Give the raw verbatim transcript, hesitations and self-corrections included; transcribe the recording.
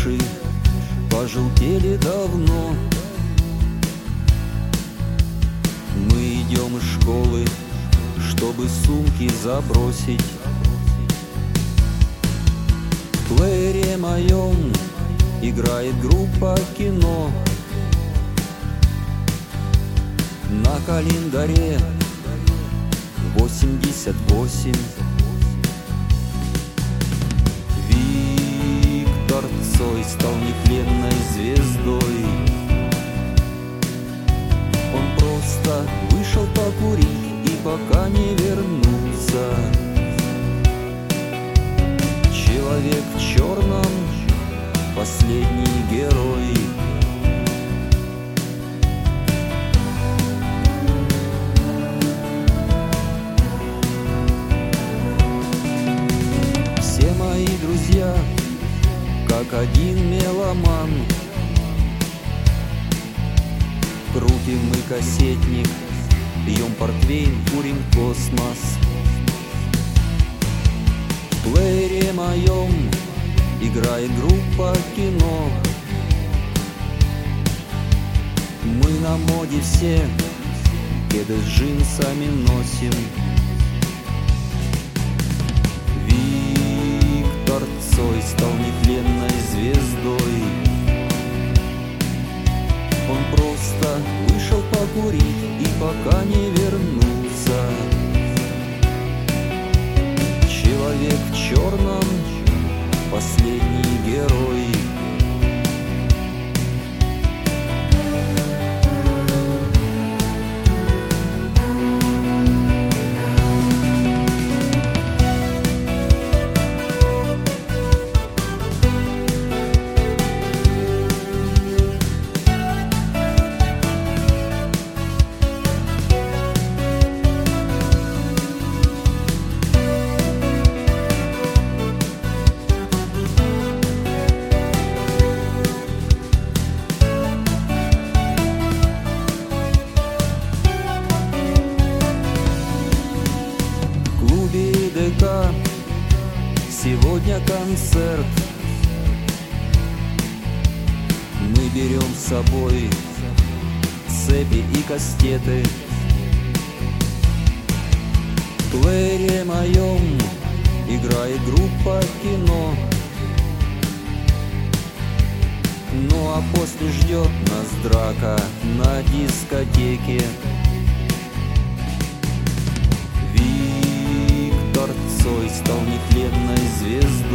крыши пожелтели давно. Мы идем из школы, чтобы сумки забросить. В плеере моем играет группа кино. На календаре восемьдесят восемь. Виктор Цой стал нетленной звездой. Он просто вышел покурить и пока не вернулся. Человек в черном, последний герой. Все мои друзья, как один меломан. Крутим мы кассетник, пьем портвейн, курим космос. В плеере моем играет группа кино. Мы на моде все, кеды с джинсами носим. Виктор Цой стал нетленной звездой. Он просто вышел покурить и пока не вернулся. Человек в черном, последний герой. Сегодня концерт. Мы берем с собой цепи и кастеты. В плеере моем играет группа кино. Ну а после ждет нас драка на дискотеке. Цой стал нетленной звездой.